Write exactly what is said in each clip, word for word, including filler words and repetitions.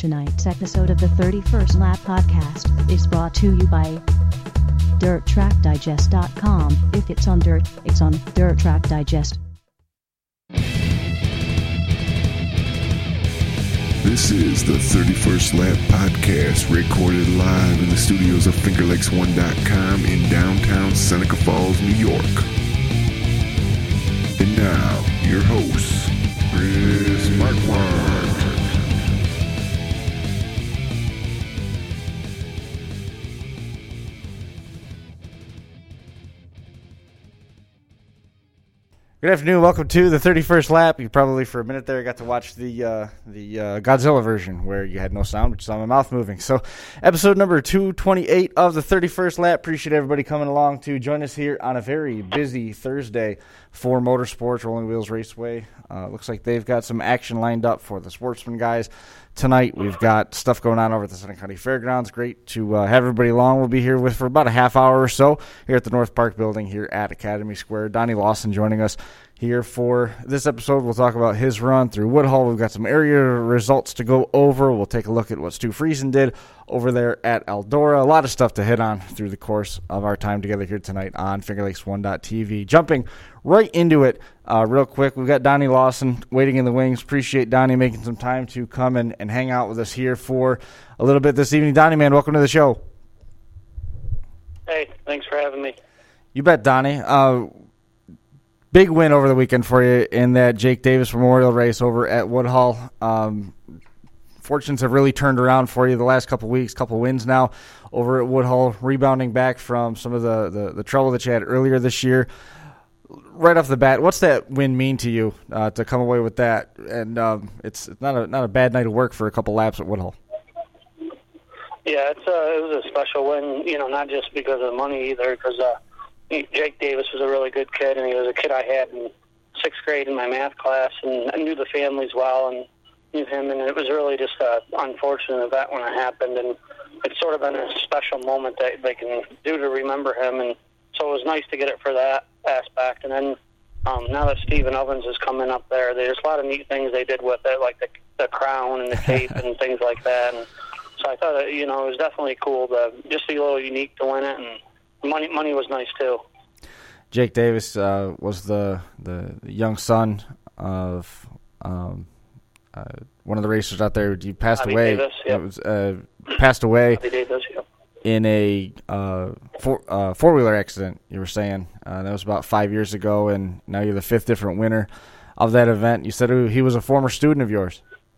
Tonight's episode of the thirty-first Lap Podcast is brought to you by dirt track digest dot com. If it's on dirt, it's on Dirt Track Digest. This is the thirty-first Lap Podcast, recorded live in the studios of Finger Lakes one dot com in downtown Seneca Falls, New York. And now, your hosts, Chris Marquardt. Good afternoon. Welcome to the thirty-first Lap. You probably, for a minute there, got to watch the uh, the uh, Godzilla version where you had no sound, but you saw my mouth moving. So, episode number two twenty-eight of the thirty-first Lap. Appreciate everybody coming along to join us here on a very busy Thursday for Motorsports Rolling Wheels Raceway. Uh, looks like they've got some action lined up for the Sportsman guys tonight. We've got stuff going on over at the Seneca County Fairgrounds. Great to uh, have everybody along. We'll be here with for about a half hour or so here at the North Park building here at Academy Square. Donnie Lawson joining us here for this episode. We'll talk about his run through Woodhull. We've got some area results to go over. We'll take a look at what Stu Friesen did over there at Eldora. A lot of stuff to hit on through the course of our time together here tonight on Finger Lakes one dot T V. Jumping right into it uh, real quick, we've got Donnie Lawson waiting in the wings. Appreciate Donnie making some time to come and, and hang out with us here for a little bit this evening. Donnie, man, welcome to the show. Hey, thanks for having me. You bet, Donnie. Uh, Big win over the weekend for you in that Jake Davis Memorial race over at Woodhull. Um, fortunes have really turned around for you the last couple weeks, couple wins now over at Woodhull, rebounding back from some of the, the, the trouble that you had earlier this year. Right off the bat, what's that win mean to you uh, to come away with that? And um, it's not a not a bad night of work for a couple laps at Woodhull. Yeah, it's a, it was a special win, you know, not just because of the money either, because uh, Jake Davis was a really good kid, and he was a kid I had in sixth grade in my math class, and I knew the families well and knew him, and it was really just an unfortunate event when it happened, and it's sort of been a special moment that they can do to remember him, and so it was nice to get it for that aspect. And then um, now that Stephen Ovens is coming up there, there's a lot of neat things they did with it, like the, the crown and the cape and things like that, and so I thought, you know, it was definitely cool to just be a little unique to win it, and Money, money was nice too. Jake Davis uh, was the, the young son of um, uh, one of the racers out there. He passed Bobby away. Davis, yep. It was uh, passed away Bobby Davis, yep. in a uh, four uh, four wheeler accident. You were saying uh, that was about five years ago, and now you're the fifth different winner of that event. You said he was a former student of yours.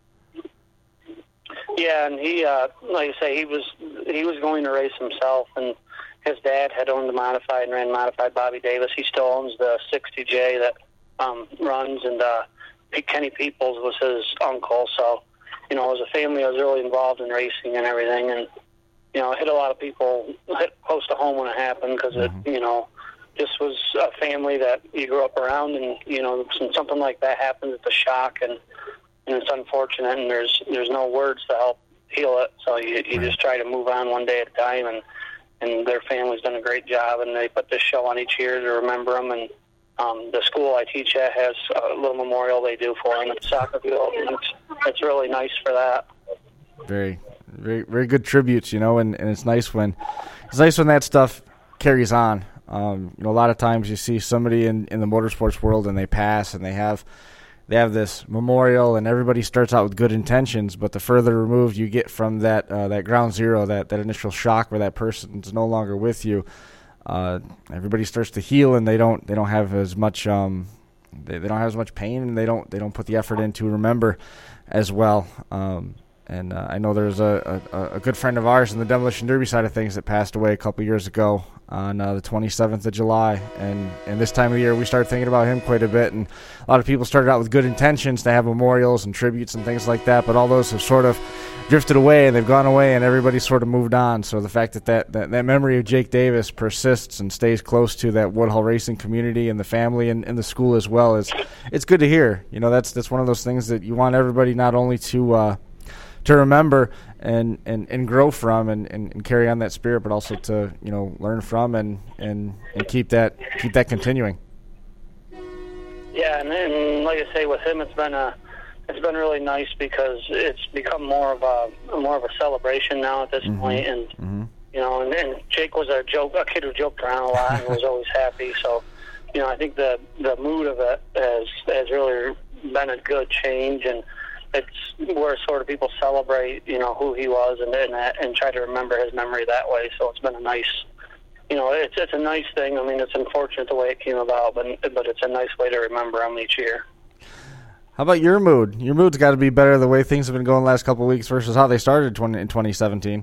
Yeah, and he, uh, like I say, he was he was going to race himself, and his dad had owned the modified and ran modified Bobby Davis. He still owns the sixty J that um, runs, and uh, Kenny Peoples was his uncle. So, you know, as a family, I was really involved in racing and everything. And, you know, it hit a lot of people, hit close to home when it happened because, it, mm-hmm. you know, this was a family that you grew up around, and, you know, when something like that happens, it's a shock, and, and it's unfortunate, and there's there's no words to help heal it. So you, you just try to move on one day at a time, and and their family's done a great job, and they put this show on each year to remember them. And um, the school I teach at has a little memorial they do for them at the soccer field, and it's, it's really nice for that. Very, very, very good tributes, you know, and, and it's nice when it's nice when that stuff carries on. Um, you know, a lot of times you see somebody in, in the motorsports world and they pass and they have they have this memorial, and everybody starts out with good intentions, but the further removed you get from that uh, that ground zero, that, that initial shock where that person's no longer with you, uh, everybody starts to heal, and they don't they don't have as much um, they, they don't have as much pain, and they don't they don't put the effort in to remember as well. Um, and uh, I know there's a, a a good friend of ours in the Demolition Derby side of things that passed away a couple years ago on uh, the twenty-seventh of July, and, and this time of year we started thinking about him quite a bit, and a lot of people started out with good intentions to have memorials and tributes and things like that, but all those have sort of drifted away, and they've gone away, and everybody's sort of moved on. So the fact that that, that, that memory of Jake Davis persists and stays close to that Woodhull racing community and the family and, and the school as well is it's good to hear. You know, that's that's one of those things that you want everybody not only to uh, to remember and, and, and grow from and, and, and carry on that spirit, but also to, you know, learn from and, and, and keep that keep that continuing. Yeah, and then, like I say, with him, it's been a it's been really nice because it's become more of a more of a celebration now at this mm-hmm. point. And mm-hmm. you know, and, and Jake was a joke, a kid who joked around a lot and was always happy. So, you know, I think the the mood of it has has really been a good change, and it's where sort of people celebrate, you know, who he was and and, that, and try to remember his memory that way. So it's been a nice. You know, it's it's a nice thing. I mean, it's unfortunate the way it came about, but but it's a nice way to remember him each year. How about your mood? Your mood's got to be better the way things have been going the last couple of weeks versus how they started in twenty seventeen.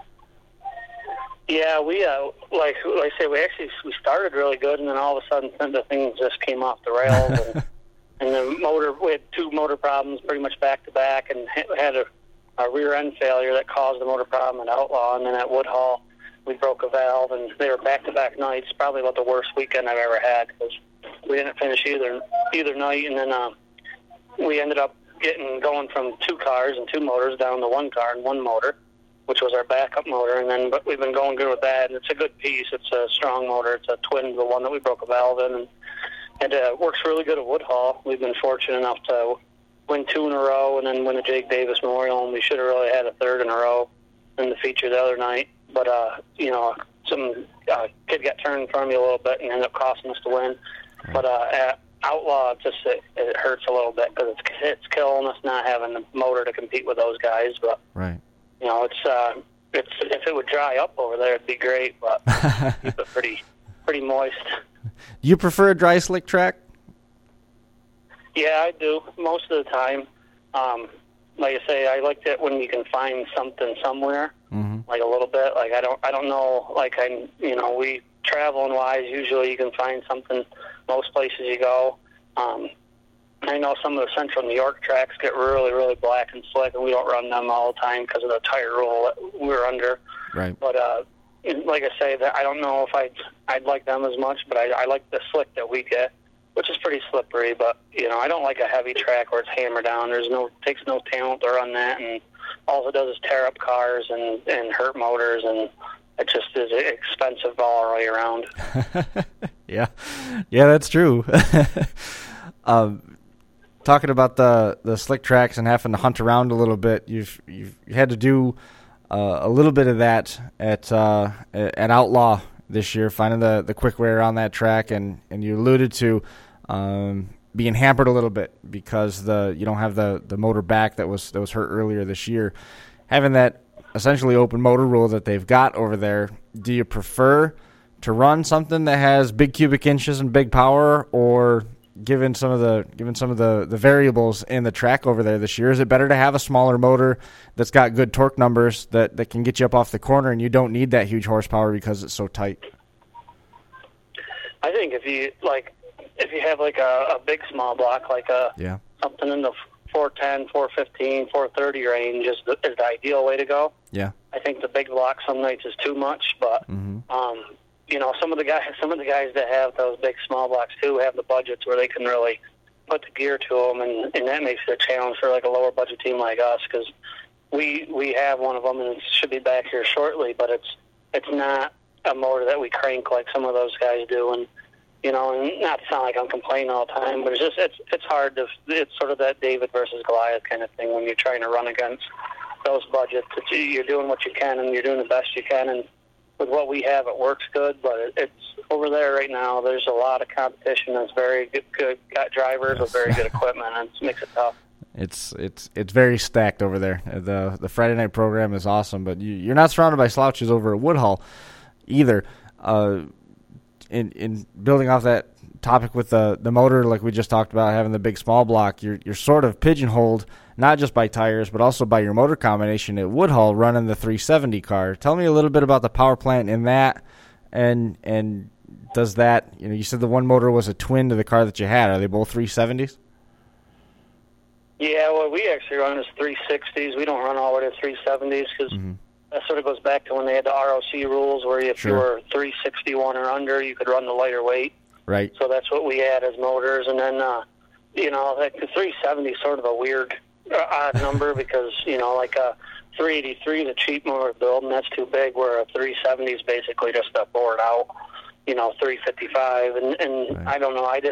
Yeah, we uh, like like I say, we actually we started really good, and then all of a sudden the things just came off the rails, and, and the motor we had two motor problems pretty much back to back, and had a, a rear end failure that caused the motor problem at Outlaw, and then at Woodhull. We broke a valve, and they were back-to-back nights. Probably about the worst weekend I've ever had because we didn't finish either either night. And then uh, we ended up getting going from two cars and two motors down to one car and one motor, which was our backup motor. And then, but we've been going good with that. And it's a good piece. It's a strong motor. It's a twin to the one that we broke a valve in, and it uh, works really good at Woodhull. We've been fortunate enough to win two in a row, and then win the Jake Davis Memorial. And we should have really had a third in a row in the feature the other night. But, uh, you know, some uh, kid got turned in front of me a little bit and ended up costing us to win. Right. But uh, at Outlaw, it just it, it hurts a little bit because it's, it's killing us not having the motor to compete with those guys. But, right. you know, it's uh, it's if it would dry up over there, it'd be great, but keep it pretty, pretty moist. Do you prefer a dry, slick track? Yeah, I do, most of the time. Um, like I say, I like it when you can find something somewhere. Mm-hmm. Like a little bit, like I don't, I don't know, like I, you know, we traveling wise, usually you can find something most places you go. Um, I know some of the central New York tracks get really, really black and slick, and we don't run them all the time because of the tire rule that we're under. Right. But uh, like I say, that I don't know if I'd, I'd like them as much, but I, I like the slick that we get, which is pretty slippery. But you know, I don't like a heavy track where it's hammered down. There's no, takes no talent to run that, and all it does is tear up cars and, and hurt motors, and it just is expensive all the way around. yeah, yeah, that's true. um, talking about the, the slick tracks and having to hunt around a little bit, you've you've had to do uh, a little bit of that at uh, at Outlaw this year, finding the, the quick way around that track, and, and you alluded to um, being hampered a little bit because the you don't have the, the motor back that was that was hurt earlier this year. Having that essentially open motor rule that they've got over there, do you prefer to run something that has big cubic inches and big power, or given some of the given some of the, the variables in the track over there this year, is it better to have a smaller motor that's got good torque numbers that, that can get you up off the corner and you don't need that huge horsepower because it's so tight? I think if you like if you have like a, a big small block, like a yeah. something in the four ten, four fifteen, four thirty range is the, is the ideal way to go. Yeah. I think the big block some nights is too much, but mm-hmm. um, you know, some of the guys, some of the guys that have those big small blocks too have the budgets where they can really put the gear to them, and, and that makes it a challenge for like a lower budget team like us, because we we have one of them and it should be back here shortly, but it's it's not a motor that we crank like some of those guys do, and you know, and not to sound like I'm complaining all the time, but it's just it's it's hard to it's sort of that David versus Goliath kind of thing when you're trying to run against those budgets. It's, you're doing what you can and you're doing the best you can, and with what we have, it works good. But it, it's over there right now. There's a lot of competition. That's very good, good got drivers yes. with very good equipment, and it makes it tough. It's it's it's very stacked over there. The the Friday night program is awesome, but you, you're not surrounded by slouches over at Woodhull either. Uh, in in building off that topic with the the motor, like we just talked about, having the big small block, you're you're sort of pigeonholed not just by tires but also by your motor combination at Woodhull running the three seventy car. Tell me a little bit about the power plant in that, and and does that, you know, you said the one motor was a twin to the car that you had. Are they both three seventies? Yeah, well, we actually run as three sixties. We don't run all the way to three seventies because mm-hmm. that sort of goes back to when they had the R O C rules where if sure. you were three sixty-one or under, you could run the lighter weight. Right. So that's what we had as motors. And then, uh, you know, like the three seventy is sort of a weird, uh, odd number because, you know, like a three eighty-three is a cheap motor to build, and that's too big, where a three seventy is basically just a bored out, you know, three fifty-five. And, and right. I don't know, I just...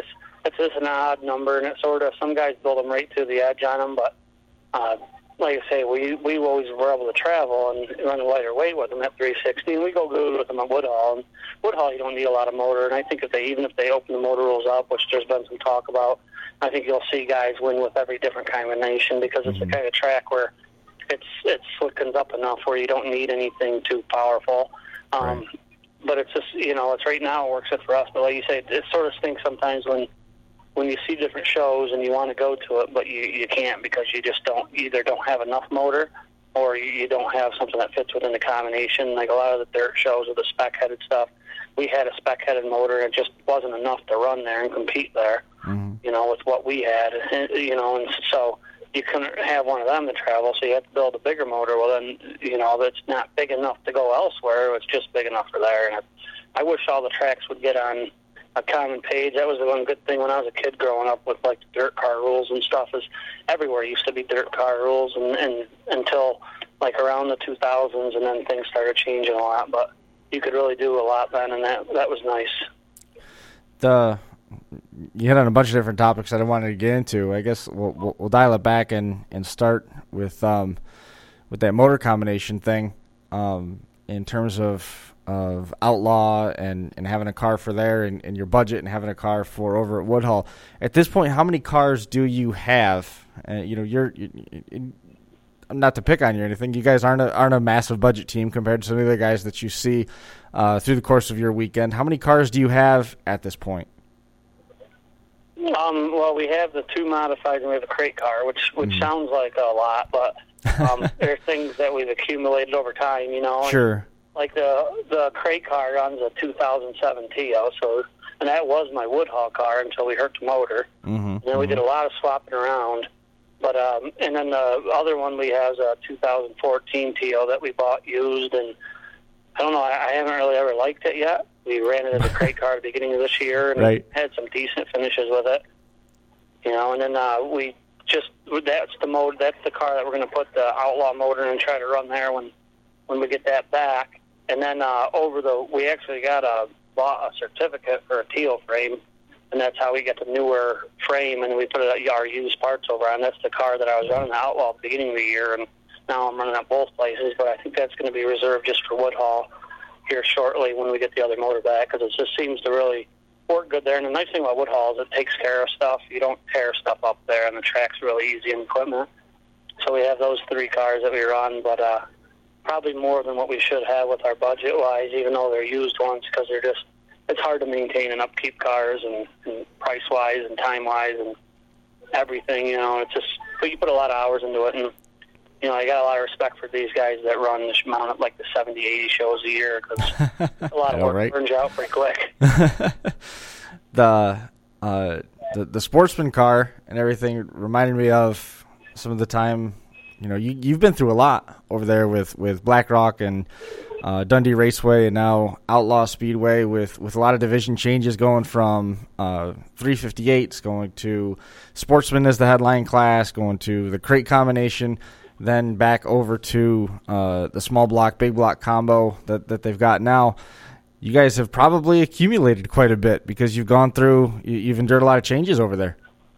it's just an odd number, and it sort of, some guys build them right to the edge on them, but uh, like I say, we we always were able to travel and run a lighter weight with them at three sixty, and we go good with them at Woodhull. And Woodhull, you don't need a lot of motor, and I think if they, even if they open the motor rules up, which there's been some talk about, I think you'll see guys win with every different combination, because it's mm-hmm. the kind of track where it's it slickens up enough where you don't need anything too powerful. Um, right. But it's just, you know, it's right now it works it for us. But like you say, it sort of stinks sometimes when when you see different shows and you want to go to it, but you, you can't because you just don't, either don't have enough motor or you, you don't have something that fits within the combination. Like a lot of the dirt shows with the spec-headed stuff, we had a spec-headed motor and it just wasn't enough to run there and compete there, mm-hmm. you know, with what we had. And, you know, and so you couldn't have one of them to travel, so you had to build a bigger motor. Well, then, you know, that's not big enough to go elsewhere. It's just big enough for there. And I, I wish all the tracks would get on a common page. That was the one good thing when I was a kid growing up with, like, the dirt car rules and stuff, is everywhere used to be dirt car rules, and, and until, like, around the two thousands, and then things started changing a lot. But you could really do a lot then, and that that was nice. The You hit on a bunch of different topics that I wanted to get into. I guess we'll we'll, we'll dial it back and, and start with um with that motor combination thing, um, in terms of of Outlaw and, and having a car for there and, and your budget and having a car for over at Woodhull. At this point, how many cars do you have? Uh, you know, you're, you, not to pick on you or anything, you guys aren't a, aren't a massive budget team compared to some of the other guys that you see uh, through the course of your weekend. How many cars do you have at this point? Um, well, we have the two modifieds and we have a crate car, which which mm. sounds like a lot, but um, there are things that we've accumulated over time, you know. Sure. Like the the crate car runs a two thousand seven T O, so, and that was my Woodhull car until we hurt the motor. Mm-hmm. And then mm-hmm. we did a lot of swapping around. But um, and then the other one we have is a two thousand fourteen T O that we bought used, and I don't know, I, I haven't really ever liked it yet. We ran it as a crate car at the beginning of this year, and right. had some decent finishes with it. You know, and then uh, we just, that's the mode, that's the car that we're going to put the Outlaw motor in and try to run there when when we get that back. And then uh, over the, we actually got a, bought a certificate for a Teal frame, and that's how we get the newer frame, and we put it, our used parts over on. That's the car that I was running the Outlaw at the beginning of the year, and now I'm running at both places, but I think that's going to be reserved just for Woodhull here shortly when we get the other motor back, because it just seems to really work good there. And the nice thing about Woodhull is it takes care of stuff. You don't tear stuff up there, and the track's really easy in equipment. So we have those three cars that we run, but uh, probably more than what we should have with our budget-wise, even though they're used ones, because they're just, it's hard to maintain and upkeep cars, and, and price-wise and time-wise and everything, you know. It's just, but you put a lot of hours into it, and, you know, I got a lot of respect for these guys that run this amount of, like, the seventy, eighty shows a year, because a lot of work right. burns you out pretty quick. the, uh, the the sportsman car and everything reminded me of some of the time, you know, you, you've been through a lot over there with, with Black Rock and uh, Dundee Raceway, and now Outlaw Speedway, with, with a lot of division changes, going from uh, three fifty-eights going to Sportsman as the headline class, going to the crate combination, then back over to uh, the small block, big block combo that, that they've got now. You guys have probably accumulated quite a bit because you've gone through, you've endured a lot of changes over there.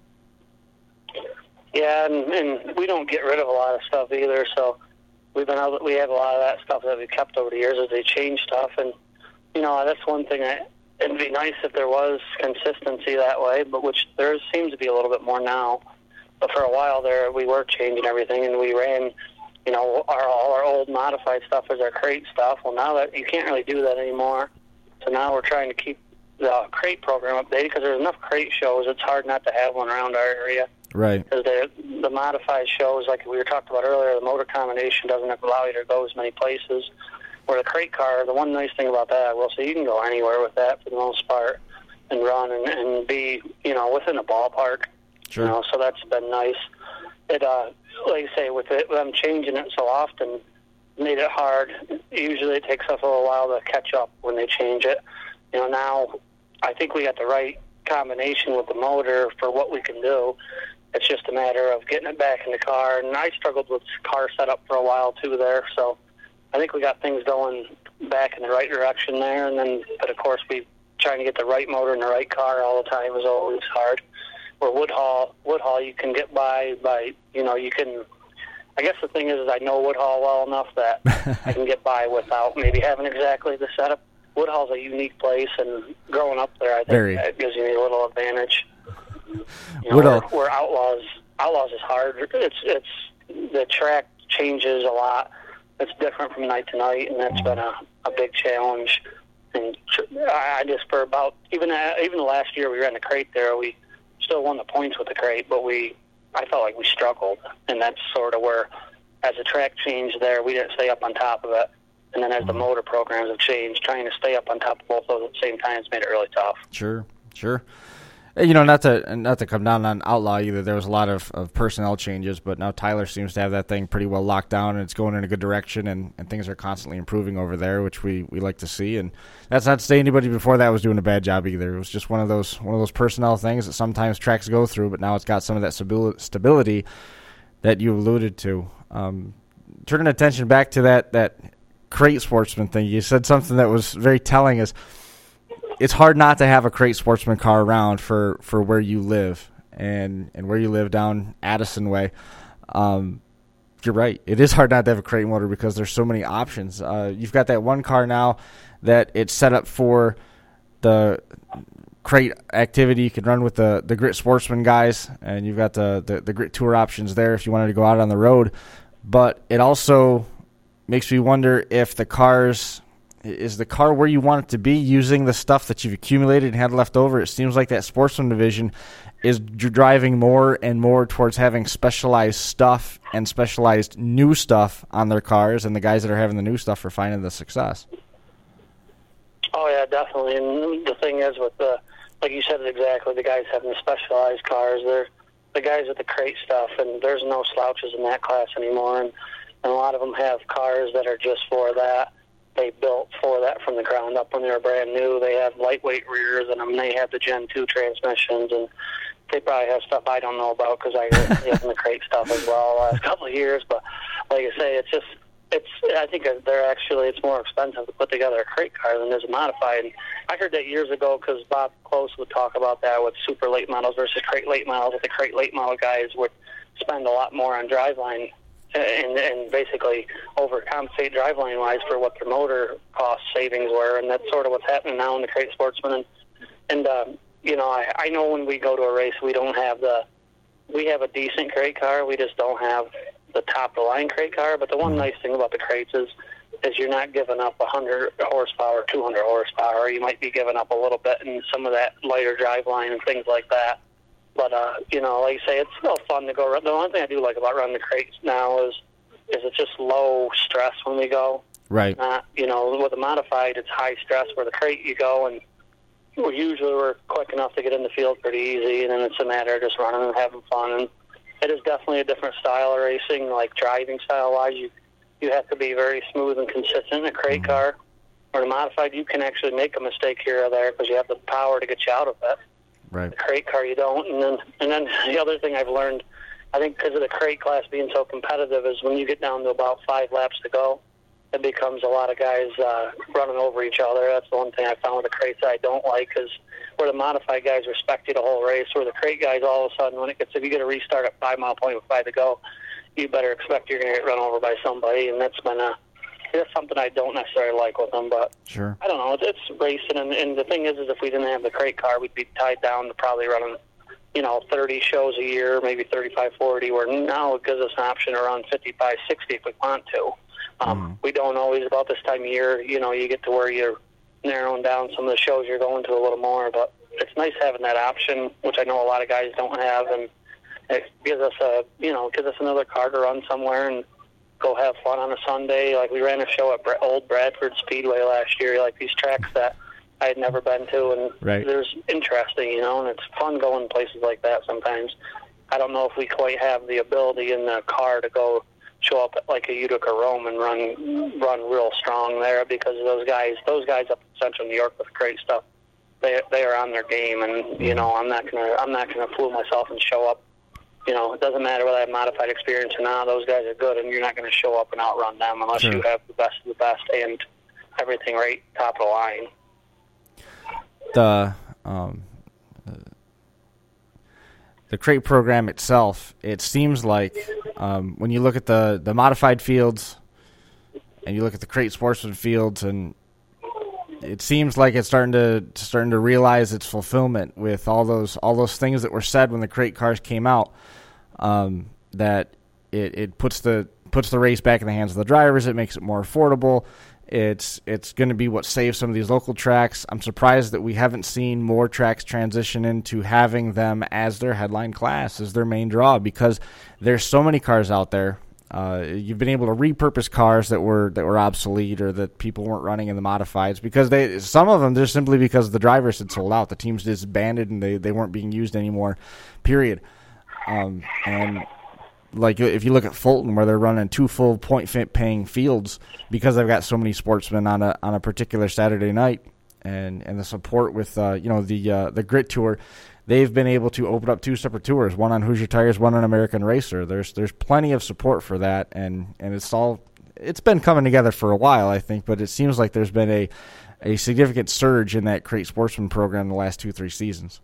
Yeah, and, and we don't get rid of a lot of stuff either, so we've been able, we have a lot of that stuff that we've kept over the years as they change stuff. And, you know, that's one thing that it'd be nice if there was consistency that way, but which there seems to be a little bit more now. But for a while there, we were changing everything, and we ran, you know, our, all our old modified stuff as our crate stuff. Well, now that you can't really do that anymore, so now we're trying to keep the crate program updated, because there's enough crate shows. It's hard not to have one around our area. Right. Because the modified shows, like we were talking about earlier, the motor combination doesn't allow you to go as many places. Where the crate car, the one nice thing about that, I will say, you can go anywhere with that for the most part and run and, and be, you know, within a ballpark. Sure. You know, so that's been nice. It, uh, like you say, with it, them changing it so often, made it hard. Usually it takes us a little while to catch up when they change it. You know, now I think we got the right combination with the motor for what we can do. It's just a matter of getting it back in the car. And I struggled with car setup for a while too there, so I think we got things going back in the right direction there. And then, but of course, we trying to get the right motor in the right car all the time is always hard. Where Woodhall, Woodhall, you can get by by, you know, you can. I guess the thing is, is I know Woodhall well enough that I can get by without maybe having exactly the setup. Woodhall's a unique place, and growing up there, I think Very. that gives you a little advantage. You know, Woodhall. where, where Outlaws, Outlaws is hard. It's it's the track changes a lot. It's different from night to night, and that's been a, a big challenge. And I just for about even uh, even the last year we ran the crate there, we still won the points with the crate, but we I felt like we struggled, and that's sort of where, as the track changed there, we didn't stay up on top of it. And then as the motor programs have changed, trying to stay up on top of both of those at the same time has made it really tough. Sure, sure. You know, not to not to come down on Outlaw either. There was a lot of, of personnel changes, but now Tyler seems to have that thing pretty well locked down, and it's going in a good direction, and, and things are constantly improving over there, which we, we like to see. And that's not to say anybody before that was doing a bad job either. It was just one of those one of those personnel things that sometimes tracks go through, but now it's got some of that stabil- stability that you alluded to. Um, turning attention back to that that crate sportsman thing, you said something that was very telling. Is it's hard not to have a crate sportsman car around for, for where you live and, and where you live down Addison way. Um, you're right. It is hard not to have a crate motor because there's so many options. Uh, you've got that one car now that it's set up for the crate activity. You can run with the, the Grit Sportsman guys, and you've got the, the, the Grit Tour options there if you wanted to go out on the road. But it also makes me wonder if the cars... Is the car where you want it to be using the stuff that you've accumulated and had left over? It seems like that Sportsman division is driving more and more towards having specialized stuff and specialized new stuff on their cars, and the guys that are having the new stuff are finding the success. Oh, yeah, definitely. And the thing is with the, like you said it exactly, the guys having the specialized cars, they're the guys with the crate stuff, and there's no slouches in that class anymore, and, and a lot of them have cars that are just for that. They built for that from the ground up when they were brand new. They have lightweight rears, and I mean, they have the Gen two transmissions, and they probably have stuff I don't know about because I have the crate stuff as well the last couple of years. But like I say, it's just, it's. I think they're actually, it's more expensive to put together a crate car than it is a modified. And I heard that years ago because Bob Close would talk about that with super late models versus crate late models. That the crate late model guys would spend a lot more on driveline and, and basically overcompensate driveline-wise for what their motor cost savings were, and that's sort of what's happening now in the crate sportsman. And, and um, you know, I, I know when we go to a race, we don't have the, we have a decent crate car, we just don't have the top-of-the-line crate car, but the one nice thing about the crates is, is you're not giving up one hundred horsepower, two hundred horsepower. You might be giving up a little bit in some of that lighter driveline and things like that. But, uh, you know, like I say, it's still fun to go run. The one thing I do like about running the crates now is is it's just low stress when we go. Right. Uh, you know, with the modified, it's high stress. Where the crate, you go, and we're usually we're quick enough to get in the field pretty easy, and then it's a matter of just running and having fun. And it is definitely a different style of racing, like driving style-wise. You, you have to be very smooth and consistent in a crate mm-hmm. car. Or the modified, you can actually make a mistake here or there because you have the power to get you out of it. Right. The crate car, you don't. And then, and then the other thing I've learned, I think because of the crate class being so competitive, is when you get down to about five laps to go, it becomes a lot of guys uh, running over each other. That's the one thing I found with the crates that I don't like, because where the modified guys respect you the whole race, where the crate guys all of a sudden, when it gets, if you get a restart at five mile point with five to go, you better expect you're going to get run over by somebody, and that's been a, that's something I don't necessarily like with them, but sure. I don't know. It's, it's racing, and, and the thing is, is if we didn't have the crate car, we'd be tied down to probably running, you know, thirty shows a year, maybe thirty-five, forty, where now it gives us an option to run fifty-five, sixty if we want to. Um, mm. We don't always, about this time of year, you know, you get to where you're narrowing down some of the shows you're going to a little more, but it's nice having that option, which I know a lot of guys don't have, and it gives us a, you know, gives us another car to run somewhere and go have fun on a Sunday. Like we ran a show at Bra- Old Bradford Speedway last year, like these tracks that I had never been to, and right. there's interesting, you know, and it's fun going places like that sometimes. I don't know if we quite have the ability in the car to go show up at like a Utica Rome and run run real strong there, because those guys, those guys up in Central New York with great stuff, they they are on their game, and you know, I'm not gonna I'm not gonna fool myself and show up. You know, it doesn't matter whether I have modified experience or not. Those guys are good, and you're not going to show up and outrun them unless sure. you have the best of the best and everything right top of the line. the um, the crate program itself, it seems like um, when you look at the, the modified fields and you look at the crate sportsman fields, and it seems like it's starting to starting to realize its fulfillment with all those all those things that were said when the crate cars came out. Um, that it, it puts the puts the race back in the hands of the drivers. It makes it more affordable. It's it's going to be what saves some of these local tracks. I'm surprised that we haven't seen more tracks transition into having them as their headline class, as their main draw, because there's so many cars out there. Uh, you've been able to repurpose cars that were that were obsolete or that people weren't running in the modifieds because they some of them just simply because the drivers had sold out. The teams disbanded and they, they weren't being used anymore, period. Um, and like if you look at Fulton, where they're running two full point-paying fields because they've got so many sportsmen on a on a particular Saturday night, and, and the support with uh, you know the uh, the Grit Tour, they've been able to open up two separate tours, one on Hoosier Tires, one on American Racer. There's there's plenty of support for that, and, and it's all it's been coming together for a while, I think, but it seems like there's been a a significant surge in that Crate Sportsman program the last two three seasons.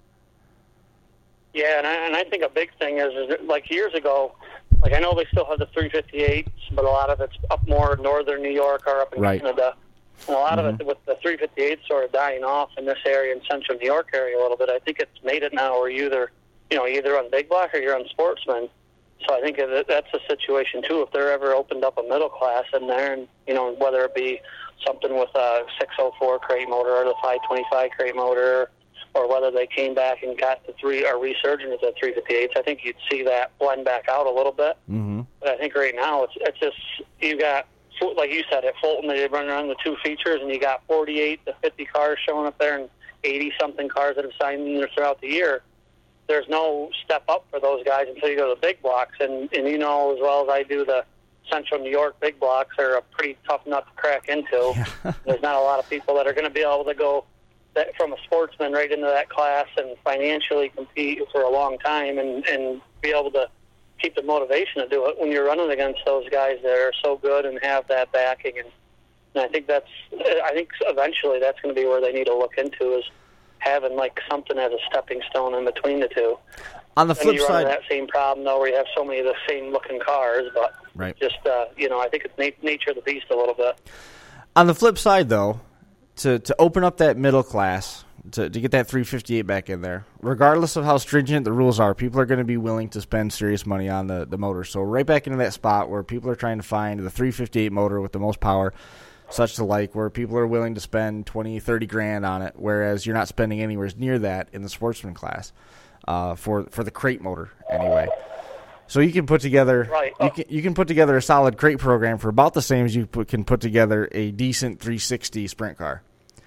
Yeah, and I, and I think a big thing is, is that, like years ago, like I know they still have the three fifty-eights, but a lot of it's up more northern New York or up in right. Canada. And a lot mm-hmm. of it with the three fifty-eights sort of dying off in this area, in central New York area a little bit. I think it's made it now where you either, you know, either on big block or you're on sportsman. So I think that that's a situation too. If they're ever opened up a middle class in there, and you know, whether it be something with a six oh four crate motor or the five twenty-five crate motor, or whether they came back and got the three or resurgent of the three fifty-eights, I think you'd see that blend back out a little bit. Mm-hmm. But I think right now it's it's just you got, like you said, at Fulton they run around the two features, and you got forty-eight to fifty cars showing up there, and eighty something cars that have signed in there throughout the year. There's no step up for those guys until you go to the big blocks, and and you know as well as I do, the central New York big blocks are a pretty tough nut to crack into. Yeah. There's not a lot of people that are going to be able to go that from a sportsman right into that class and financially compete for a long time and, and be able to keep the motivation to do it when you're running against those guys that are so good and have that backing. And, and I think that's, I think eventually that's going to be where they need to look into, is having like something as a stepping stone in between the two. On the flip you side, run that same problem though, where you have so many of the same looking cars, but right. just uh, you know, I think it's na- nature of the beast a little bit. On the flip side, though, to to open up that middle class, to to get that three fifty-eight back in there, regardless of how stringent the rules are, people are going to be willing to spend serious money on the the motor. So right back into that spot where people are trying to find the three fifty-eight motor with the most power, such to like, where people are willing to spend twenty, thirty grand on it, whereas you're not spending anywhere near that in the sportsman class uh, for for the crate motor anyway. So you can put together right. oh. you can you can put together a solid crate program for about the same as you put, can put together a decent three sixty sprint car.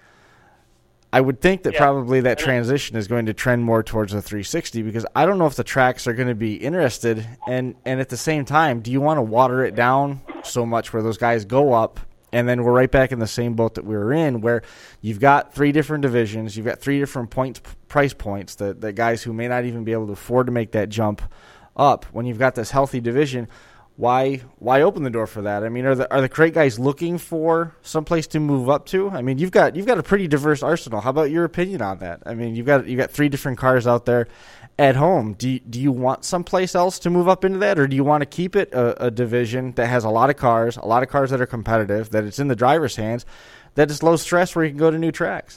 I would think that yeah. probably that transition is going to trend more towards the three sixty, because I don't know if the tracks are going to be interested, and, and at the same time, do you want to water it down so much where those guys go up and then we're right back in the same boat that we were in, where you've got three different divisions, you've got three different points, price points, that the guys who may not even be able to afford to make that jump up. When you've got this healthy division, why why open the door for that? I mean, are the are the crate guys looking for someplace to move up to? I mean, you've got you've got a pretty diverse arsenal. How about your opinion on that? I mean, you've got you got three different cars out there at home. Do you, do you want someplace else to move up into that, or do you want to keep it a, a division that has a lot of cars, a lot of cars that are competitive, that it's in the driver's hands, that is low stress, where you can go to new tracks?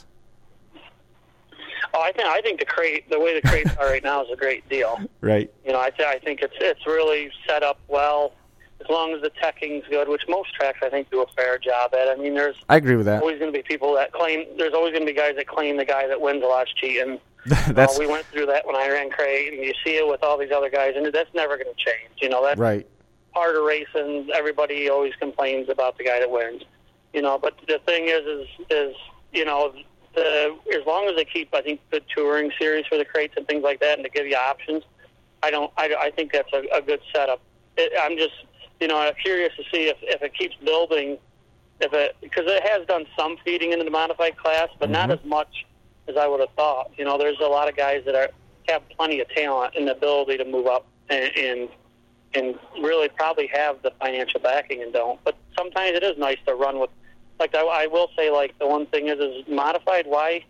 Oh, I think I think the crate, the way the crates are right now, is a great deal. Right. You know, I th- I think it's it's really set up well, as long as the teching's good, which most tracks I think do a fair job at. I mean, there's I agree with that. Always going to be people that claim. There's always going to be guys that claim the guy that wins a lot's cheating. That's uh, we went through that when I ran crate, and you see it with all these other guys, and that's never going to change. You know, that's right. Part of racing. Everybody always complains about the guy that wins. You know, but the thing is, is is you know. The, as long as they keep, I think, good touring series for the crates and things like that, and to give you options, I don't. I, I think that's a, a good setup. It, I'm just, you know, curious to see if, if it keeps building, if it because it has done some feeding into the modified class, but mm-hmm. not as much as I would have thought. You know, there's a lot of guys that are have plenty of talent and the ability to move up and and, and really probably have the financial backing and don't. But sometimes it is nice to run with. Like I, I will say, like the one thing is, is modified. Why,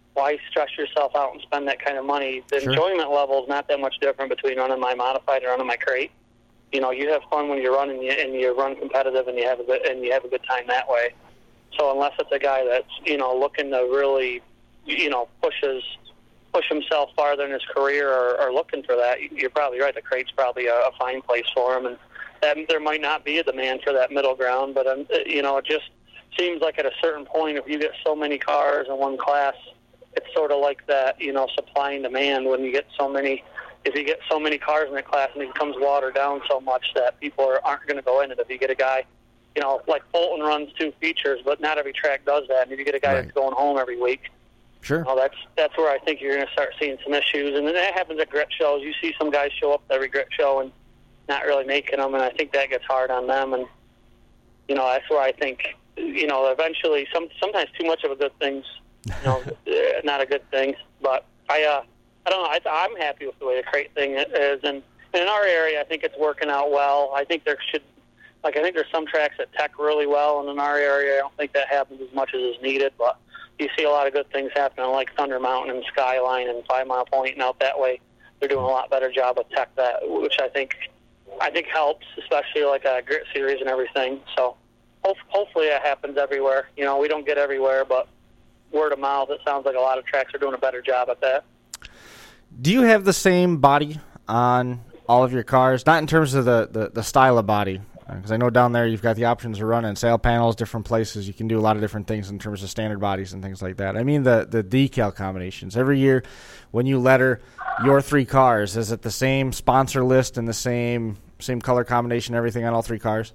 why stress yourself out and spend that kind of money? The Sure. enjoyment level is not that much different between running my modified and running my crate. You know, you have fun when you're running and you run competitive and you have a good, and you have a good time that way. So unless it's a guy that's, you know, looking to really, you know, pushes push himself farther in his career or, or looking for that, you're probably right. The crate's probably a, a fine place for him, and that there might not be a demand for that middle ground. But um, you know, it just seems like at a certain point, if you get so many cars in one class, it's sort of like that, you know, supply and demand. When you get so many, if you get so many cars in that class, and it becomes watered down so much that people are, aren't going to go in it. If you get a guy, you know, like Fulton runs two features, but not every track does that. And if you get a guy Right. that's going home every week. Sure. Well, that's that's where I think you're going to start seeing some issues, and then that happens at grit shows. You see some guys show up at every grit show and not really making them, and I think that gets hard on them. And you know, that's where I think, you know, eventually, some sometimes too much of a good thing's, you know, uh, not a good thing. But I, uh, I don't know. I, I'm happy with the way the crate thing is, and, and in our area, I think it's working out well. I think there should, like, I think there's some tracks that tech really well, and in our area, I don't think that happens as much as is needed, but you see a lot of good things happening, like Thunder Mountain and Skyline and Five Mile Point, and out that way, they're doing a lot better job of tech, that which I think I think helps, especially like a grit series and everything. So ho- hopefully that happens everywhere. You know, we don't get everywhere, but word of mouth, it sounds like a lot of tracks are doing a better job at that. Do you have the same body on all of your cars? Not in terms of the, the, the style of body, because I know down there you've got the options of running sail panels, different places. You can do a lot of different things in terms of standard bodies and things like that. I mean the, the decal combinations. Every year when you letter your three cars, is it the same sponsor list and the same same color combination, everything on all three cars?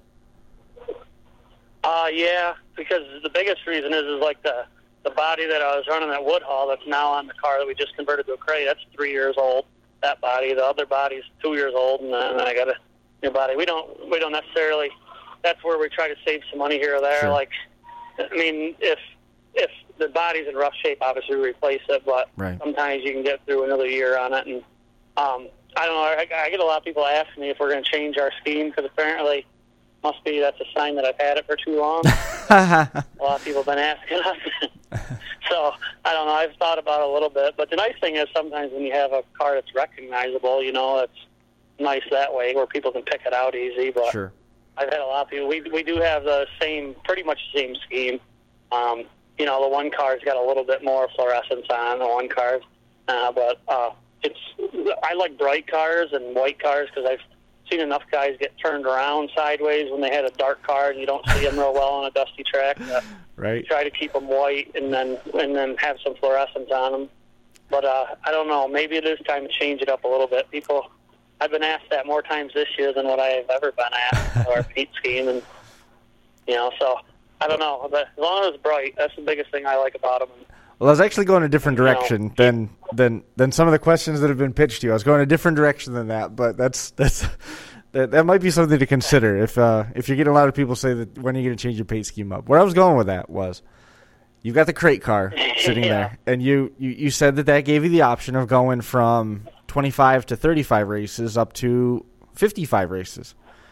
Uh, yeah, because the biggest reason is, is like the, the body that I was running at Woodhall that's now on the car that we just converted to a crate, that's three years old, that body. The other body's two years old, and then I got a new body. We don't we don't necessarily, that's where we try to save some money here or there. Sure. Like, I mean, if if the body's in rough shape, obviously we replace it, but Right. sometimes you can get through another year on it. And um, I don't know, I, I get a lot of people asking me if we're going to change our scheme, because apparently must be that's a sign that I've had it for too long. A lot of people have been asking us. So, I don't know, I've thought about it a little bit. But the nice thing is sometimes when you have a car that's recognizable, you know, it's nice that way where people can pick it out easy. But Sure. I've had a lot of people. We we do have the same, pretty much the same scheme. Um, you know, the one car's got a little bit more fluorescence on the one car, uh, but uh, it's. I like bright cars and white cars because I've seen enough guys get turned around sideways when they had a dark car and you don't see them real well on a dusty track. Uh, Right. Try to keep them white and then and then have some fluorescence on them. But uh, I don't know. Maybe it is time to change it up a little bit. People. I've been asked that more times this year than what I've ever been asked for our paint scheme, and you know, so I don't know. But as long as it's bright, that's the biggest thing I like about them. Well, I was actually going a different direction than than than some of the questions that have been pitched to you. I was going a different direction than that, but that's that's that, that might be something to consider if uh, if you're getting a lot of people say that when are you going to change your paint scheme up. Where I was going with that was you've got the crate car sitting Yeah. there, and you, you you said that that gave you the option of going from twenty-five to thirty-five races up to fifty-five races.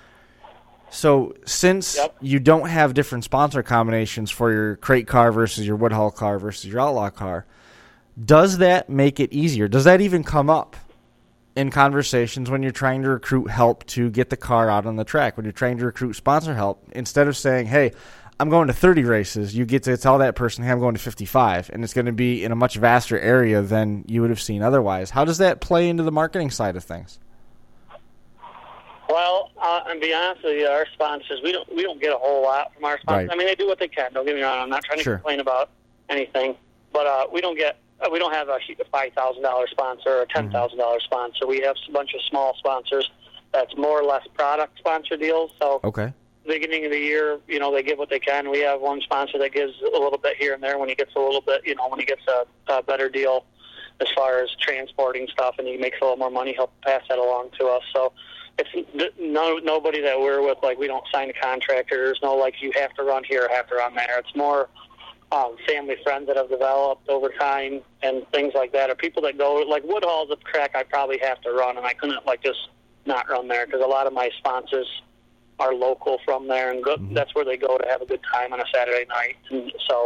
So since Yep. you don't have different sponsor combinations for your crate car versus your Woodhull car versus your Outlaw car, does that make it easier? Does that even come up in conversations when you're trying to recruit help to get the car out on the track, when you're trying to recruit sponsor help? Instead of saying, hey, I'm going to thirty races, you get to tell that person, hey, I'm going to fifty-five, and it's going to be in a much vaster area than you would have seen otherwise. How does that play into the marketing side of things? Well, uh, and be honest with you, our sponsors, we don't we don't get a whole lot from our sponsors. Right. I mean, they do what they can. Don't get me wrong. I'm not trying to Sure. complain about anything, but uh, we don't get uh, we don't have a five thousand dollar sponsor or a ten thousand dollar sponsor. We have a bunch of small sponsors. That's more or less product sponsor deals. So, Okay. beginning of the year, you know, they give what they can. We have one sponsor that gives a little bit here and there when he gets a little bit, you know, when he gets a, a better deal as far as transporting stuff and he makes a little more money, he'll pass that along to us. So it's no nobody that we're with, like we don't sign a contract or there's no like you have to run here or have to run there. It's more um, family friends that have developed over time and things like that, or people that go, like Woodhall's a track I probably have to run and I couldn't like just not run there because a lot of my sponsors are local from there, and go, Mm-hmm. that's where they go to have a good time on a Saturday night. And so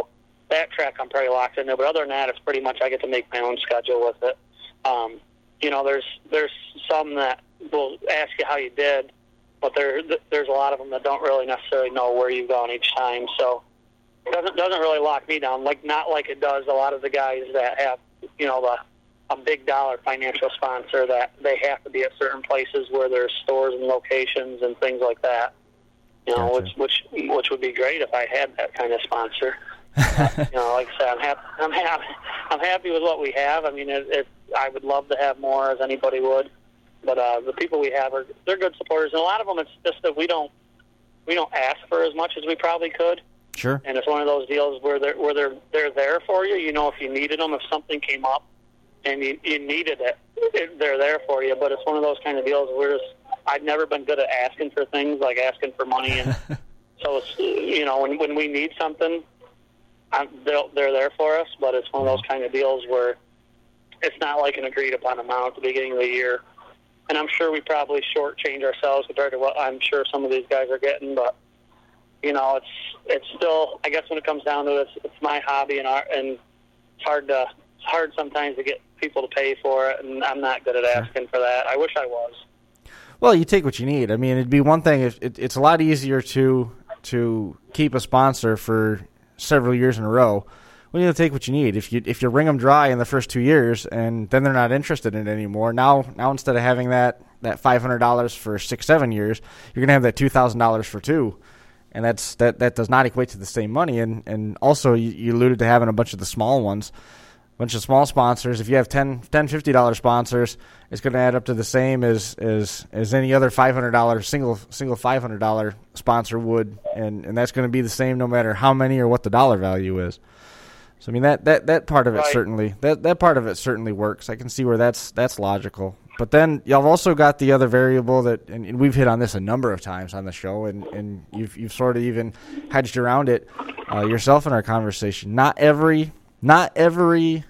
that track I'm pretty locked into. But other than that, it's pretty much I get to make my own schedule with it. Um, you know, there's there's some that will ask you how you did, but there there's a lot of them that don't really necessarily know where you've gone each time. So it doesn't doesn't really lock me down. Like not like it does a lot of the guys that have, you know, the a big dollar financial sponsor that they have to be at certain places where there's stores and locations and things like that. You know, Gotcha. which which which would be great if I had that kind of sponsor. uh, you know, like I said, I'm happy. I'm happy. I'm happy with what we have. I mean, it, it, I would love to have more, as anybody would. But uh, the people we have are they're good supporters, and a lot of them it's just that we don't we don't ask for as much as we probably could. Sure. And it's one of those deals where they're where they're they're there for you. You know, if you needed them, if something came up and you, you needed it, it, they're there for you. But it's one of those kind of deals where it's, I've never been good at asking for things, like asking for money, and so it's you know when when we need something, I'm, they're they're there for us. But it's one of those kind of deals where it's not like an agreed upon amount at the beginning of the year. And I'm sure we probably shortchange ourselves compared to what I'm sure some of these guys are getting. But, you know, it's it's still, I guess when it comes down to it, it's, it's my hobby, and our, and it's hard to it's hard sometimes to get people to pay for it, and I'm not good at asking for that. I wish I was. Well, you take what you need. I mean, it'd be one thing if it, it's a lot easier to to keep a sponsor for several years in a row. Well, you take what you need. If you if you wring them dry in the first two years and then they're not interested in it anymore, now now instead of having that, that five hundred dollars for six, seven years, you're going to have that two thousand dollars for two. And that's that, that does not equate to the same money. And, and also you, you alluded to having a bunch of the small ones, a bunch of small sponsors. If you have ten, fifty dollars sponsors, it's going to add up to the same as as, as any other five hundred dollars single single five hundred dollars sponsor would. And, and that's going to be the same no matter how many or what the dollar value is. So I mean that, that, that part of it right. certainly that, that part of it certainly works. I can see where that's that's logical. But then y'all have also got the other variable that, and, and we've hit on this a number of times on the show, and, and you've you've sort of even hedged around it uh, yourself in our conversation. Not every not every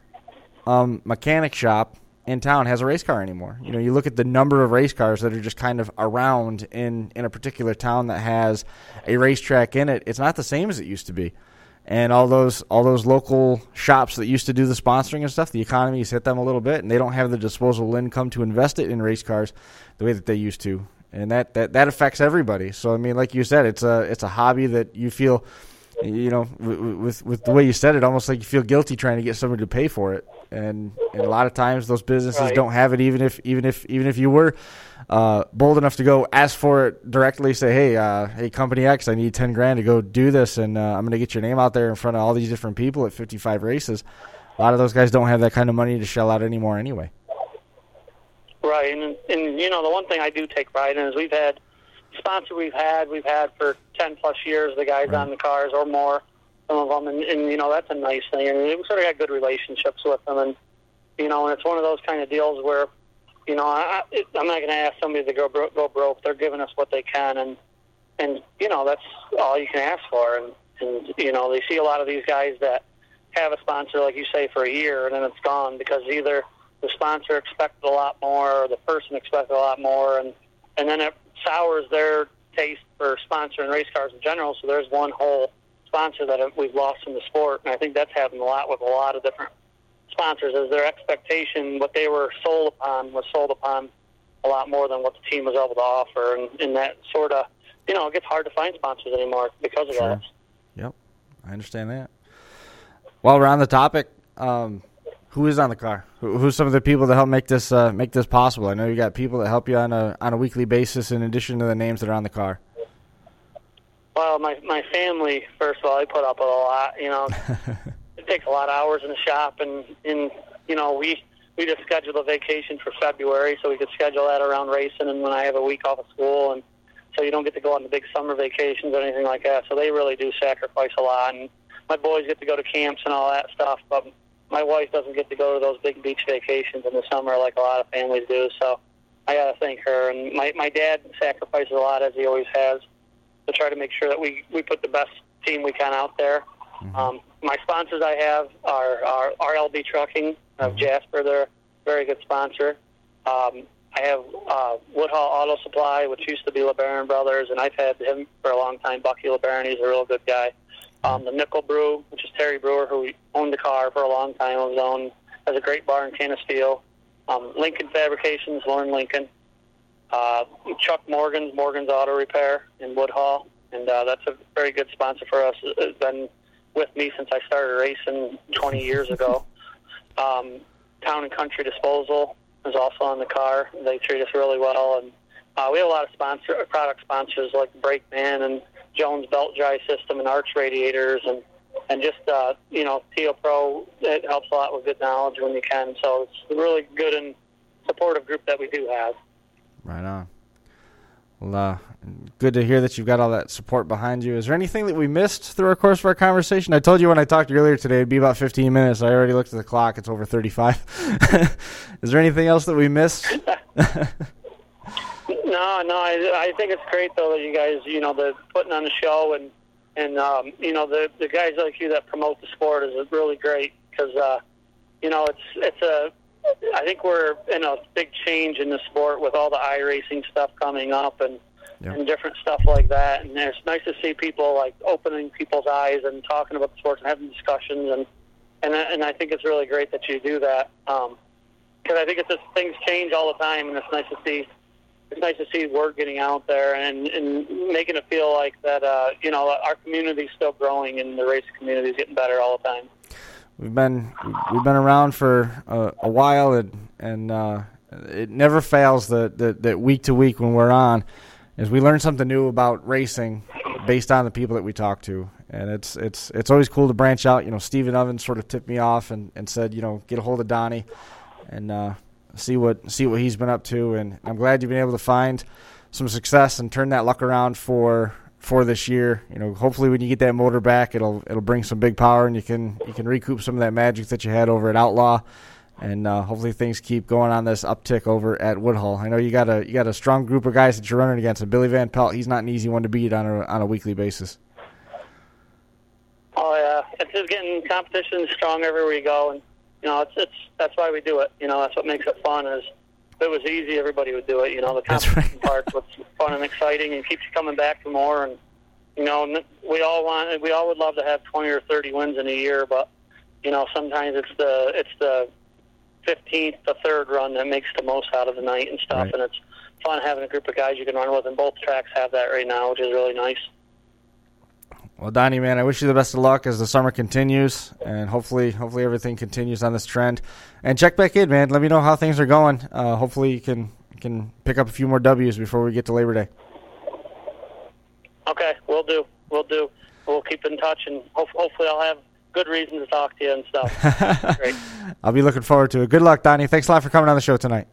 um, mechanic shop in town has a race car anymore. You know, you look at the number of race cars that are just kind of around in, in a particular town that has a racetrack in it. It's not the same as it used to be. And all those all those local shops that used to do the sponsoring and stuff, the economy's hit them a little bit, and they don't have the disposable income to invest it in race cars the way that they used to. And that, that, that affects everybody. So, I mean, like you said, it's a it's a hobby that you feel, you know, with with the way you said it, almost like you feel guilty trying to get somebody to pay for it. And, and a lot of times those businesses right. don't have it, even if even if even if you were uh, bold enough to go ask for it directly. Say, hey, uh, hey, Company X, I need ten grand to go do this, and uh, I'm going to get your name out there in front of all these different people at fifty-five races. A lot of those guys don't have that kind of money to shell out anymore, anyway. Right, and and you know the one thing I do take pride in is we've had sponsor we've had we've had for ten plus years, the guys right. on the cars or more, some of them, and, and you know that's a nice thing, and we sort of got good relationships with them, and you know, and it's one of those kind of deals where, you know, I, it, I'm not going to ask somebody to go bro- go broke. They're giving us what they can, and and you know that's all you can ask for, and and you know they see a lot of these guys that have a sponsor, like you say, for a year, and then it's gone because either the sponsor expected a lot more or the person expected a lot more, and and then it sours their taste for sponsoring race cars in general. So there's one whole sponsor that we've lost in the sport, and I think that's happened a lot with a lot of different sponsors, is their expectation, what they were sold upon, was sold upon a lot more than what the team was able to offer, and, and that sort of, you know, it gets hard to find sponsors anymore because of Sure. that. Yep, I understand that. While we're on the topic, um, who is on the car? Who, who's some of the people that help make this uh, make this possible? I know you got people that help you on a on a weekly basis in addition to the names that are on the car. Well, my my family, first of all, they put up with a lot. You know, it takes a lot of hours in the shop, and, and you know, we we just scheduled a vacation for February, so we could schedule that around racing, and when I have a week off of school, and so you don't get to go on the big summer vacations or anything like that. So they really do sacrifice a lot, and my boys get to go to camps and all that stuff, but my wife doesn't get to go to those big beach vacations in the summer like a lot of families do. So I got to thank her, and my my dad sacrifices a lot, as he always has, to try to make sure that we, we put the best team we can out there. Mm-hmm. Um, my sponsors I have are, are R L B Trucking of mm-hmm. Jasper. They're a very good sponsor. Um, I have uh, Woodhall Auto Supply, which used to be LeBaron Brothers, and I've had him for a long time. Bucky LeBaron, he's a real good guy. Um, the Nickel Brew, which is Terry Brewer, who owned the car for a long time of his own, has a great bar in Canasteel. Um, Lincoln Fabrications, Lauren Lincoln. Uh, Chuck Morgan's, Morgan's Auto Repair in Woodhall, and uh, that's a very good sponsor for us. It's been with me since I started racing twenty years ago. Um, Town and Country Disposal is also on the car. They treat us really well, and uh, we have a lot of sponsor product sponsors like Brakeman and Jones Belt Dry System and Arch Radiators, and and just uh, you know T O Pro. It helps a lot with good knowledge when you can. So it's a really good and supportive group that we do have. Right on. Well, uh, good to hear that you've got all that support behind you. Is there anything that we missed through our course of our conversation? I told you when I talked to you earlier today it'd be about fifteen minutes. I already looked at the clock. It's over thirty-five. Is there anything else that we missed? no, no. I, I think it's great, though, that you guys, you know, the putting on the show and, and um, you know, the, the guys like you that promote the sport is really great because, uh, you know, it's it's a I think we're in a big change in the sport with all the iRacing stuff coming up and, yep. and different stuff like that. And it's nice to see people like opening people's eyes and talking about the sports and having discussions. And and and I think it's really great that you do that because um, I think it's just things change all the time, and it's nice to see. It's nice to see word getting out there and, and making it feel like that. Uh, you know, our community is still growing and the race community is getting better all the time. We've been we've been around for a, a while, and and uh, it never fails that, that that week to week when we're on, is we learn something new about racing based on the people that we talk to, and it's it's it's always cool to branch out. You know, Stephen Evans sort of tipped me off and, and said, you know, get a hold of Donnie and uh, see what see what he's been up to, and I'm glad you've been able to find some success and turn that luck around for. for this year. You know, hopefully when you get that motor back, it'll it'll bring some big power, and you can you can recoup some of that magic that you had over at Outlaw, and uh, hopefully things keep going on this uptick over at Woodhull. I know you got a you got a strong group of guys that you're running against, and Billy Van Pelt, he's not an easy one to beat on a on a weekly basis. Oh yeah, it's just getting competition strong everywhere we go, and you know it's it's that's why we do it. You know, that's what makes it fun. Is if it was easy, everybody would do it. You know, the competition right. part's what's fun and exciting and keeps you coming back for more. And, you know, we all want, we all would love to have twenty or thirty wins in a year, but, you know, sometimes it's the, it's the fifteenth, the third run that makes the most out of the night and stuff. Right. And it's fun having a group of guys you can run with, and both tracks have that right now, which is really nice. Well, Donnie, man, I wish you the best of luck as the summer continues, and hopefully hopefully everything continues on this trend. And check back in, man. Let me know how things are going. Uh, hopefully you can can pick up a few more W's before we get to Labor Day. Okay, we'll do. We'll do. We'll keep in touch, and ho- hopefully I'll have good reason to talk to you and stuff. Great. I'll be looking forward to it. Good luck, Donnie. Thanks a lot for coming on the show tonight.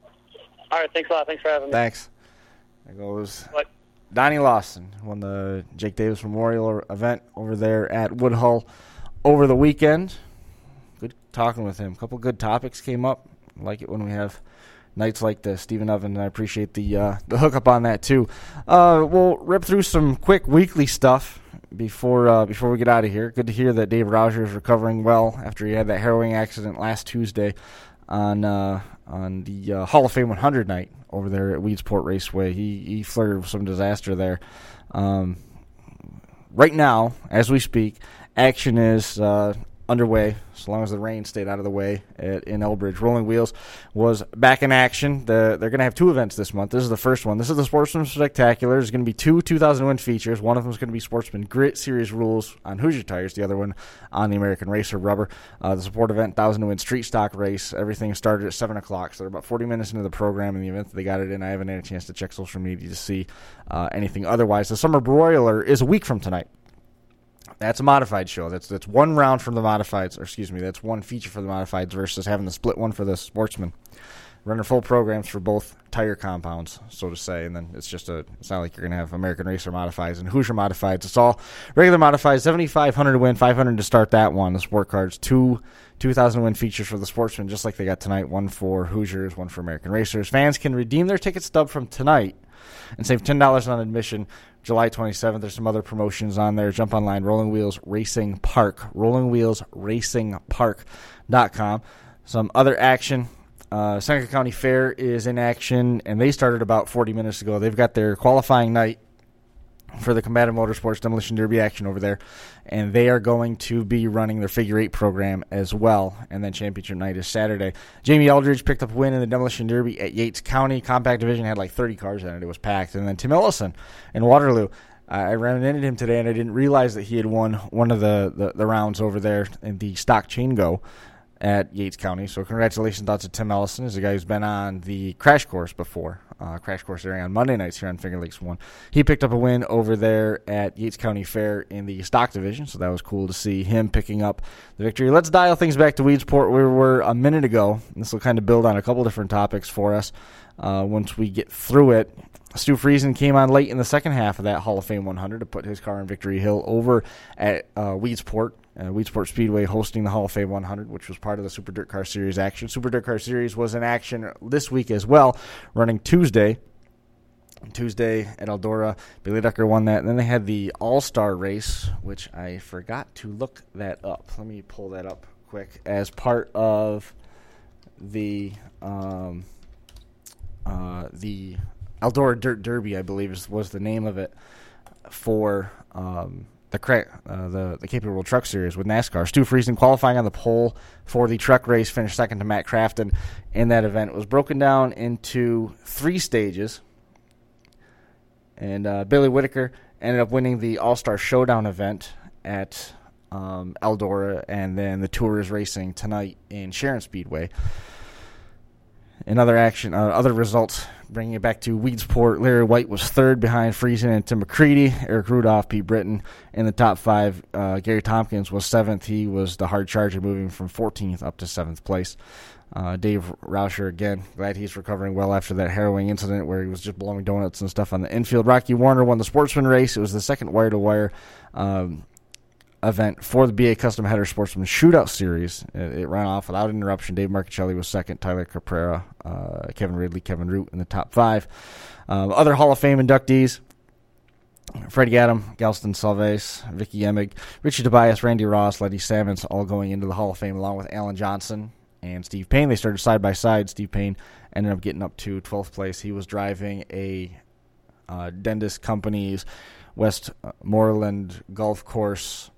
All right, thanks a lot. Thanks for having me. Thanks. There goes what? Donnie Lawson won the Jake Davis Memorial event over there at Woodhull over the weekend. Good talking with him. A couple good topics came up. I like it when we have nights like this. Stephen Evans, I appreciate the uh, the hookup on that too. Uh, we'll rip through some quick weekly stuff before uh, before we get out of here. Good to hear that Dave Rouser is recovering well after he had that harrowing accident last Tuesday on uh, on the uh, Hall of Fame one hundred night over there at Weedsport Raceway. He he flirted with some disaster there. Um, right now, as we speak, action is uh, underway, so long as the rain stayed out of the way at, in Elbridge. Rolling Wheels was back in action. The, they're going to have two events this month. This is the first one. This is the Sportsman Spectacular. There's going to be two two thousand win features. One of them is going to be Sportsman Grit Series rules on Hoosier tires. The other one on the American Racer rubber. Uh, the support event, one thousand win street stock race. Everything started at seven o'clock, so they're about forty minutes into the program in the event that they got it in. I haven't had a chance to check social media to see uh, anything otherwise. The Summer Broiler is a week from tonight. That's a modified show. That's that's one round from the modifieds, or excuse me, that's one feature for the modifieds versus having the split one for the sportsman. Running full programs for both tire compounds, so to say, and then it's just a. It's not like you're going to have American Racer modifieds and Hoosier modifieds. It's all regular modifieds. seventy-five hundred to win, five hundred to start that one. The sport cards, two two thousand win features for the sportsman, just like they got tonight. One for Hoosiers, one for American Racers. Fans can redeem their ticket stub from tonight and save ten dollars on admission. July twenty-seventh, there's some other promotions on there. Jump online, Rolling Wheels Racing Park, rolling wheels racing park dot com. Some other action. Uh, Seneca County Fair is in action, and they started about forty minutes ago. They've got their qualifying night for the Combative Motorsports Demolition Derby action over there, and they are going to be running their figure eight program as well, and then championship night is Saturday. Jamie Eldridge picked up a win in the Demolition Derby at Yates County. Compact division had like thirty cars in it. It was packed. And then Tim Ellison in Waterloo. I ran into him today, and I didn't realize that he had won one of the, the, the rounds over there in the stock chain go at Yates County. So congratulations out to Tim Ellison. He's a guy who's been on the Crash Course before. Uh, Crash Course airing on Monday nights here on Finger Lakes one. He picked up a win over there at Yates County Fair in the stock division, so that was cool to see him picking up the victory. Let's dial things back to Weedsport where we were a minute ago. This will kind of build on a couple different topics for us uh, once we get through it. Stu Friesen came on late in the second half of that Hall of Fame one hundred to put his car on Victory Hill over at uh, Weedsport. Uh, Weedsport Speedway hosting the Hall of Fame one hundred, which was part of the Super Dirt Car Series action. Super Dirt Car Series was in action this week as well, running Tuesday. Tuesday at Eldora, Billy Decker won that. And then they had the All-Star race, which I forgot to look that up. Let me pull that up quick. As part of the um, uh, the Eldora Dirt Derby, I believe is, was the name of it for um, the, uh, the the Capable Truck Series with NASCAR. Stu Friesen qualifying on the pole for the truck race, finished second to Matt Crafton in that event. It was broken down into three stages. And uh, Billy Whitaker ended up winning the All-Star Showdown event at um, Eldora, and then the Tour is racing tonight in Sharon Speedway. In other action, uh, other results, bringing it back to Weedsport, Larry White was third behind Friesen and Tim McCready. Eric Rudolph, Pete Britton in the top five. Uh, Gary Tompkins was seventh. He was the hard charger, moving from fourteenth up to seventh place. Uh, Dave Rauscher, again, glad he's recovering well after that harrowing incident where he was just blowing donuts and stuff on the infield. Rocky Warner won the Sportsman race. It was the second wire-to-wire um, event for the B A Custom Header Sportsman Shootout Series. It, it ran off without interruption. Dave Marcichelli was second. Tyler Caprera, uh, Kevin Ridley, Kevin Root in the top five. Um, other Hall of Fame inductees: Freddie Adam, Galston Salves, Vicky Emig, Richie Tobias, Randy Ross, Letty Salmons, all going into the Hall of Fame along with Alan Johnson and Steve Payne. They started side by side. Steve Payne ended up getting up to twelfth place. He was driving a uh, Dendis Company's Westmoreland Golf Course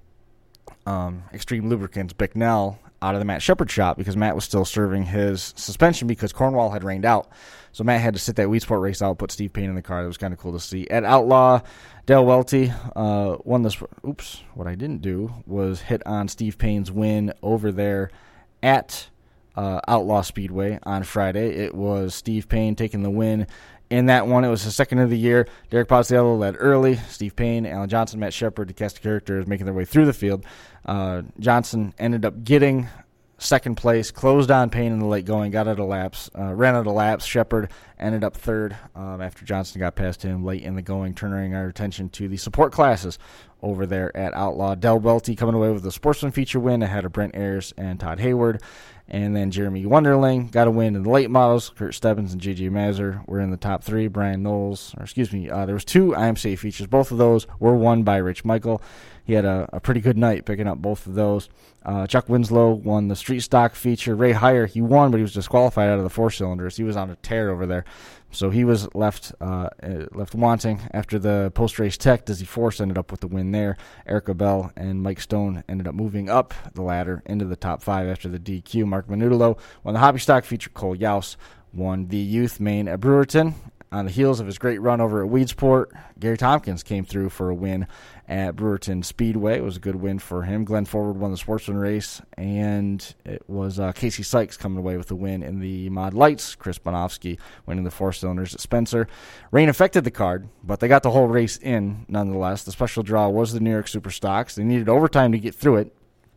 um, Extreme Lubricants Bicknell out of the Matt Shepard shop because Matt was still serving his suspension because Cornwall had rained out. So Matt had to sit that Weedsport race out, put Steve Payne in the car. That was kind of cool to see. At Outlaw, Dale Welty uh, won this. Oops, what I didn't do was hit on Steve Payne's win over there at uh, Outlaw Speedway on Friday. It was Steve Payne taking the win in that one. It was the second of the year. Derek Pozziello led early. Steve Payne, Alan Johnson, Matt Shepard, the cast of characters making their way through the field. Uh, Johnson ended up getting second place, closed on Payne in the late going, got out of laps, uh, ran out of laps. Shepard ended up third um, after Johnson got past him late in the going, turning our attention to the support classes over there at Outlaw. Del Welty coming away with the Sportsman feature win ahead of Brent Ayers and Todd Hayward. And then Jeremy Wonderling got a win in the late models. Kurt Stebbins and J J Mazur were in the top three. Brian Knowles, or excuse me, uh, there was two I M C A features. Both of those were won by Rich Michael. He had a, a pretty good night picking up both of those. Uh, Chuck Winslow won the street stock feature. Ray Heyer, he won, but he was disqualified out of the four cylinders. He was on a tear over there. So he was left uh, left wanting after the post-race tech. Dizzy Force ended up with the win there. Erica Bell and Mike Stone ended up moving up the ladder into the top five after the D Q. Mark Manutolo won the hobby stock feature. Cole Yaus won the youth main at Brewerton. On the heels of his great run over at Weedsport, Gary Tompkins came through for a win at Brewerton Speedway. It was a good win for him. Glenn Forward won the Sportsman race, and it was uh, Casey Sykes coming away with the win in the Mod Lights. Chris Bonofsky winning the four cylinders at Spencer. Rain affected the card, but they got the whole race in nonetheless. The special draw was the New York Super Stocks. They needed overtime to get through it.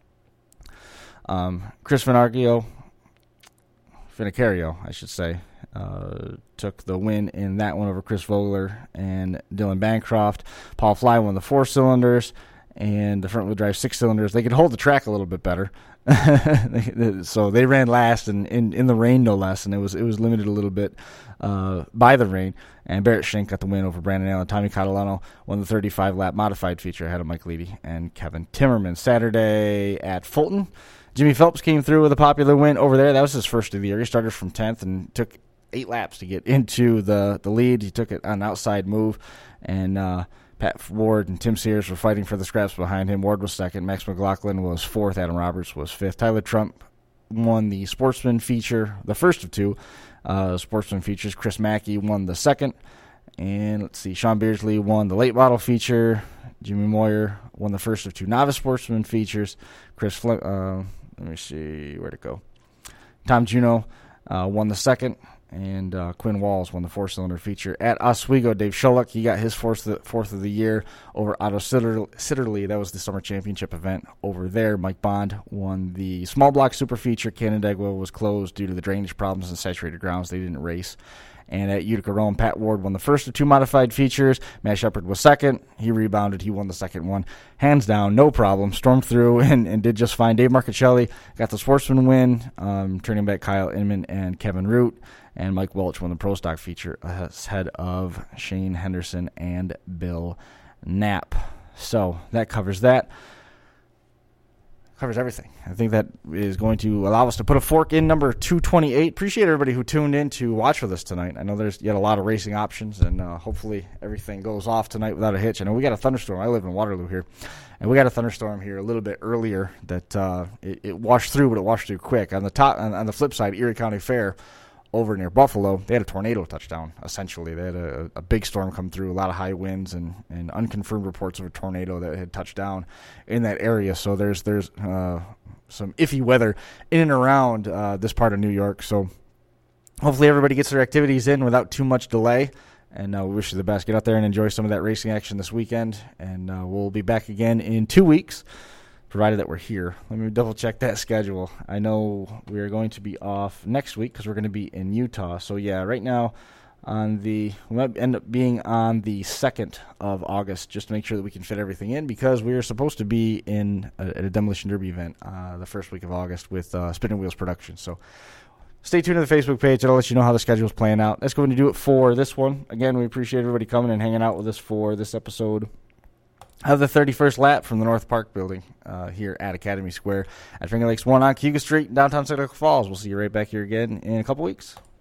Um, Chris Finarcio, Finicario, I should say, Uh, took the win in that one over Chris Vogler and Dylan Bancroft. Paul Fly won the four cylinders and the front wheel drive six cylinders. They could hold the track a little bit better, so they ran last and in, in the rain no less, and it was it was limited a little bit uh, by the rain. And Barrett Schenk got the win over Brandon Allen. Tommy Catalano won the thirty-five lap modified feature ahead of Mike Leedy and Kevin Timmerman. Saturday at Fulton, Jimmy Phelps came through with a popular win over there. That was his first of the year. He started from tenth and took eight laps to get into the, the lead. He took it on an outside move and uh, Pat Ward and Tim Sears were fighting for the scraps behind him. Ward was second. Max McLaughlin was fourth. Adam Roberts was fifth. Tyler Trump won the Sportsman feature, the first of two uh, Sportsman features. Chris Mackey won the second. And let's see, Sean Beardsley won the late model feature. Jimmy Moyer won the first of two novice Sportsman features. Chris, Fle- uh, let me see, where'd it go? Tom Juno uh, won the second. And uh, Quinn Walls won the four-cylinder feature. At Oswego, Dave Sholuk, he got his fourth, fourth of the year over Otto Sitterly. That was the summer championship event over there. Mike Bond won the small block super feature. Canandaigua was closed due to the drainage problems and saturated grounds. They didn't race. And at Utica Rome, Pat Ward won the first of two modified features. Matt Shepard was second. He rebounded. He won the second one. Hands down, no problem. Stormed through and, and did just fine. Dave Marcaccelli got the Sportsman win, um, turning back Kyle Inman and Kevin Root. And Mike Welch won the Pro Stock feature ahead of Shane Henderson and Bill Knapp. So that covers that. Covers everything. I think that is going to allow us to put a fork in number two twenty-eight. Appreciate everybody who tuned in to watch with us tonight. I know there's yet a lot of racing options, and uh, hopefully everything goes off tonight without a hitch. I know we got a thunderstorm. I live in Waterloo here, and we got a thunderstorm here a little bit earlier that uh, it, it washed through, but it washed through quick. On the top, on, on the flip side, Erie County Fair over near Buffalo, they had a tornado touchdown, essentially. They had a, a big storm come through, a lot of high winds, and, and unconfirmed reports of a tornado that had touched down in that area. So there's there's uh, some iffy weather in and around uh, this part of New York. So hopefully everybody gets their activities in without too much delay. And uh, we wish you the best. Get out there and enjoy some of that racing action this weekend. And uh, we'll be back again in two weeks. Provided that we're here. Let me double check that schedule. I know we are going to be off next week because we're going to be in Utah. So yeah, right now on the we might end up being on the second of August, just to make sure that we can fit everything in, because we are supposed to be in a, at a Demolition Derby event uh, the first week of August with uh, Spinning Wheels Productions. So stay tuned to the Facebook page. I'll let you know how the schedule is playing out. That's going to do it for this one. Again, we appreciate everybody coming and hanging out with us for this episode of the thirty-first lap from the North Park building uh, here at Academy Square at Finger Lakes one on Cayuga Street in downtown Seneca Falls. We'll see you right back here again in a couple weeks.